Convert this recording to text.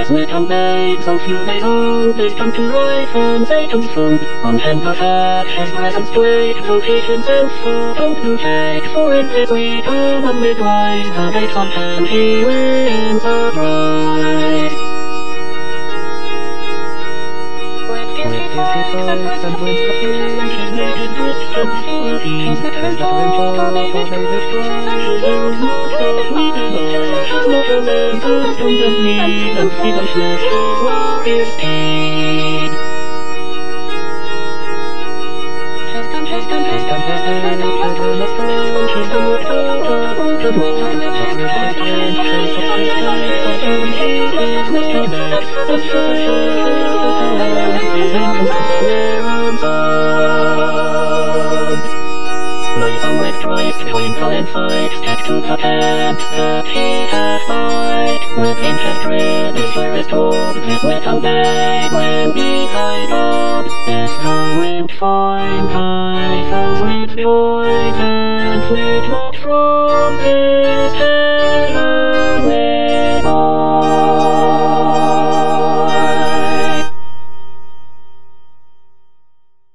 This little maid, so few days old, is come to rise from Satan's fold. On hand her fat, his presence straight, so he himself upon to take. For in his sweet home amid wise, the gates on hand he wins a bride. With his voice and words of fear, his naked wrists and full his letter and thought, for made his strong, his own not so weak. His motto made the stone and need, and see them flesh his warrior's steed. Has come, the return of God, his good God, the dwarf of the sacred hand, his sacrifice, the servant he is, Mr. Death, the his angels swear on song. Liaison with Christ, joyful in fight, take to the tent that he hath died. With interest dread is here restored, this little maid when behind God. Is the wind find thy foes with joy, and flit not from his heaven.